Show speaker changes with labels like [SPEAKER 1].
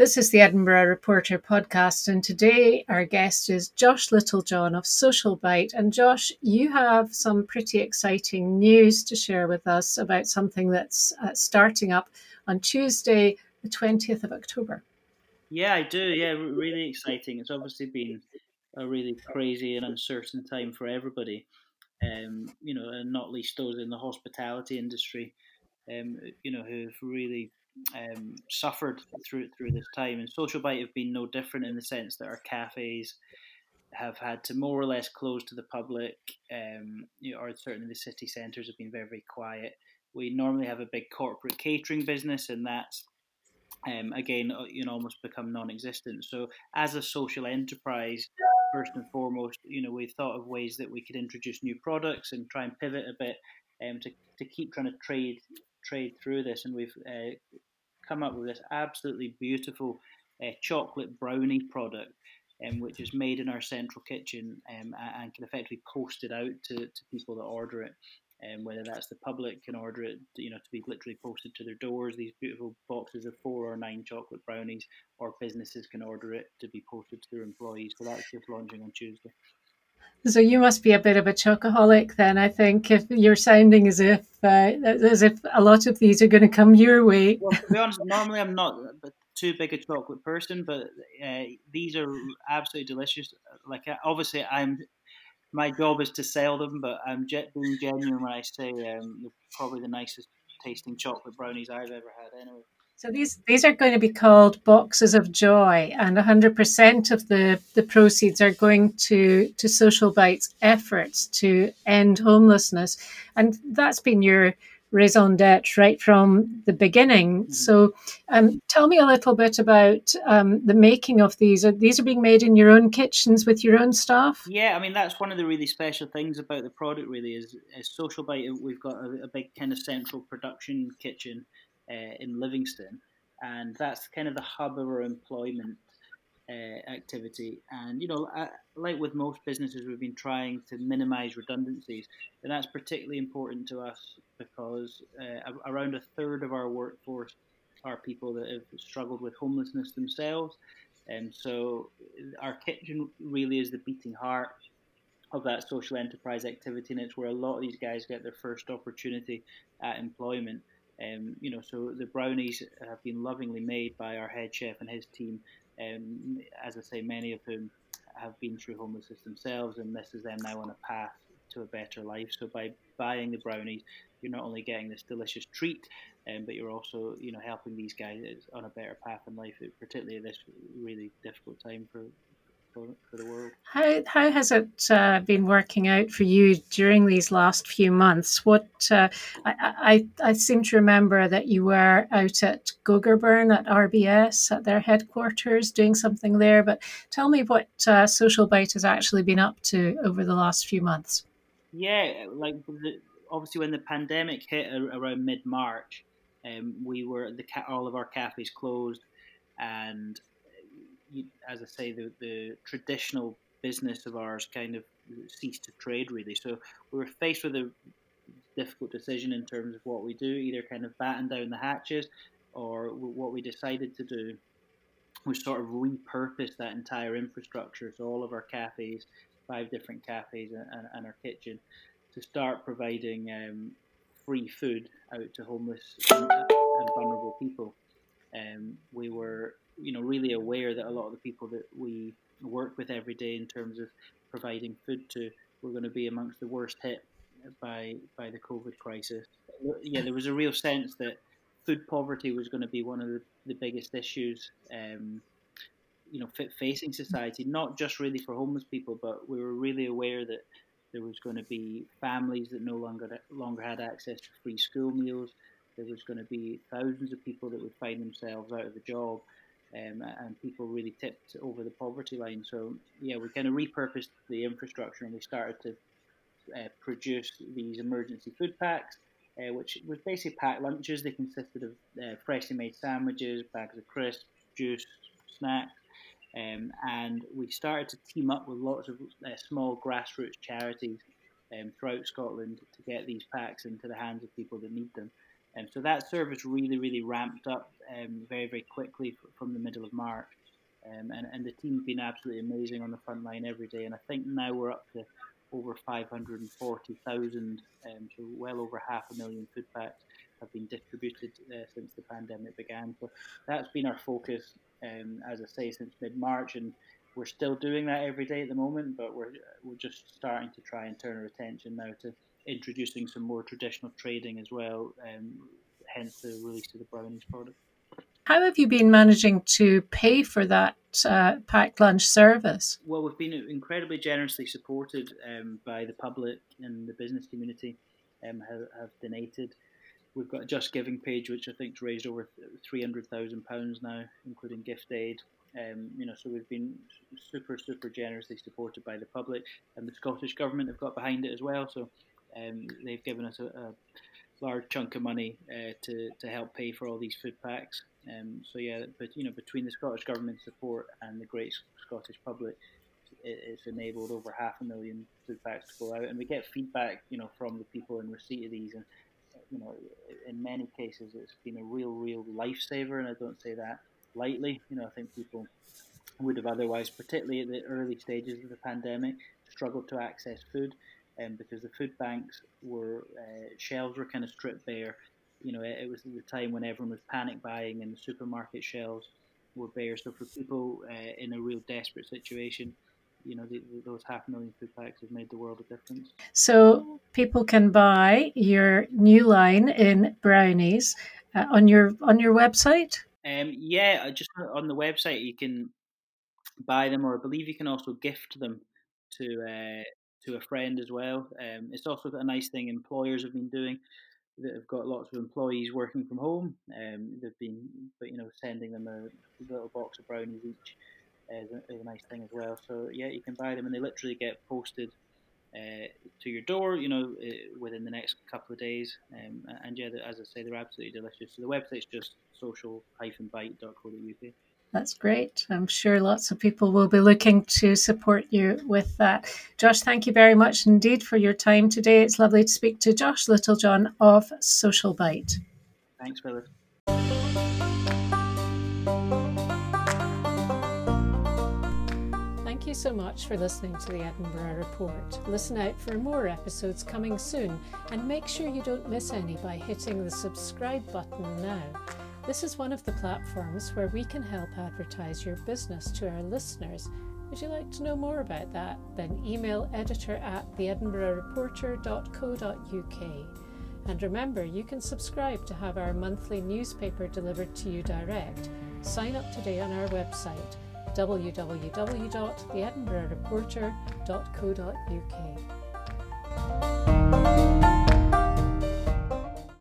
[SPEAKER 1] This is the Edinburgh Reporter podcast, and today our guest is Josh Littlejohn of Social Bite. And Josh, you have some pretty exciting news to share with us about something that's starting up on Tuesday, the 20th of October.
[SPEAKER 2] Yeah, I do. Yeah, really exciting. It's obviously been a really crazy and uncertain time for everybody. And not least those in the hospitality industry. Who've really suffered through this time. And Social Bite have been no different in the sense that our cafes have had to more or less close to the public. Or certainly the city centres have been very, very quiet. We normally have a big corporate catering business, and that's again, almost become non-existent. So, as a social enterprise, first and foremost, we've thought of ways that we could introduce new products and try and pivot a bit to keep trying to trade through this. And we've come up with this absolutely beautiful chocolate brownie product. Which is made in our central kitchen and can effectively post it out to people that order it. Whether that's the public can order it, to be literally posted to their doors, these beautiful boxes of 4 or 9 chocolate brownies, or businesses can order it to be posted to their employees. So that's just launching on Tuesday.
[SPEAKER 1] So you must be a bit of a chocoholic then, I think, if you're sounding as if a lot of these are going to come your way.
[SPEAKER 2] Well, to be honest, normally I'm not too big a chocolate person, but these are absolutely delicious. Like obviously, my job is to sell them, but I'm being genuine when I say they're probably the nicest tasting chocolate brownies I've ever had. Anyway.
[SPEAKER 1] So these are going to be called boxes of joy, and 100% of the proceeds are going to Social Bite's efforts to end homelessness, and that's been your raison d'être right from the beginning.
[SPEAKER 2] Mm-hmm.
[SPEAKER 1] So, tell me a little bit about the making of these. These are being made in your own kitchens with your own staff?
[SPEAKER 2] Yeah, I mean that's one of the really special things about the product. Really, is Social Bite. We've got a big kind of central production kitchen in Livingston, and that's kind of the hub of our employment activity. And like with most businesses, we've been trying to minimise redundancies, and that's particularly important to us because around a third of our workforce are people that have struggled with homelessness themselves. And so our kitchen really is the beating heart of that social enterprise activity, and it's where a lot of these guys get their first opportunity at employment. So the brownies have been lovingly made by our head chef and his team. As I say, many of whom have been through homelessness themselves, and this is them now on a path to a better life. So by buying the brownies, you're not only getting this delicious treat, but you're also, helping these guys on a better path in life, particularly at this really difficult time for the world.
[SPEAKER 1] How has it been working out for you during these last few months? What I seem to remember that you were out at Gogarburn at RBS at their headquarters doing something there. But tell me what Social Bite has actually been up to over the last few months.
[SPEAKER 2] Yeah, like obviously when the pandemic hit around mid March, we were all of our cafes closed, and as I say, the traditional business of ours kind of ceased to trade really. So we were faced with a difficult decision in terms of what we do, either kind of batten down the hatches, or what we decided to do was sort of repurpose that entire infrastructure. So all of our cafes, 5 different cafes, and our kitchen, to start providing free food out to homeless and vulnerable people. We were, really aware that a lot of the people that we work with every day in terms of providing food to were going to be amongst the worst hit by the COVID crisis. Yeah, there was a real sense that food poverty was going to be one of the biggest issues. Facing society, not just really for homeless people, but we were really aware that there was going to be families that no longer had access to free school meals. There was going to be thousands of people that would find themselves out of a job, and people really tipped over the poverty line. So yeah, we kind of repurposed the infrastructure, and we started to produce these emergency food packs, which was basically packed lunches. They consisted of freshly made sandwiches, bags of crisps, juice, snacks. And we started to team up with lots of small grassroots charities throughout Scotland to get these packs into the hands of people that need them. So that service really ramped up very, very quickly from the middle of March. And the team's been absolutely amazing on the front line every day. And I think now we're up to over 540,000, so well over 500,000 food packs have been distributed since the pandemic began. So that's been our focus, as I say, since mid-March, and we're still doing that every day at the moment. But we're just starting to try and turn our attention now to introducing some more traditional trading as well. Hence the release of the brownies product.
[SPEAKER 1] How have you been managing to pay for that packed lunch service?
[SPEAKER 2] Well, we've been incredibly generously supported by the public and the business community have donated. We've got a Just Giving page, which I think's raised over £300,000 now, including gift aid. So we've been super generously supported by the public, and the Scottish Government have got behind it as well. So they've given us a large chunk of money to help pay for all these food packs. But between the Scottish Government support and the great Scottish public, it's enabled over 500,000 food packs to go out, and we get feedback, from the people in receipt of these, and in many cases it's been a real lifesaver, and I don't say that lightly. I think people would have otherwise, particularly at the early stages of the pandemic, struggled to access food, because the food banks shelves were kind of stripped bare. It was the time when everyone was panic buying and the supermarket shelves were bare. So for people in a real desperate situation, those 500,000 food packs have made the world of difference.
[SPEAKER 1] So people can buy your new line in brownies on your website?
[SPEAKER 2] Just on the website you can buy them, or I believe you can also gift them to a friend as well. It's also got a nice thing employers have been doing, that have got lots of employees working from home. They've been, sending them a little box of brownies each is a nice thing as well. So yeah, you can buy them, and they literally get posted to your door, within the next couple of days. And yeah, as I say, they're absolutely delicious. So the website's just social-bite.co.uk.
[SPEAKER 1] That's great. I'm sure lots of people will be looking to support you with that. Josh, thank you very much indeed for your time today. It's lovely to speak to Josh Littlejohn of Social Bite.
[SPEAKER 2] Thanks, Phyllis.
[SPEAKER 1] Thank you so much for listening to the Edinburgh Report. Listen out for more episodes coming soon, and make sure you don't miss any by hitting the subscribe button now. This is one of the platforms where we can help advertise your business to our listeners. Would you like to know more about that? Then email editor@theedinburghreporter.co.uk. And remember, you can subscribe to have our monthly newspaper delivered to you direct. Sign up today on our website, www.theedinburghreporter.co.uk.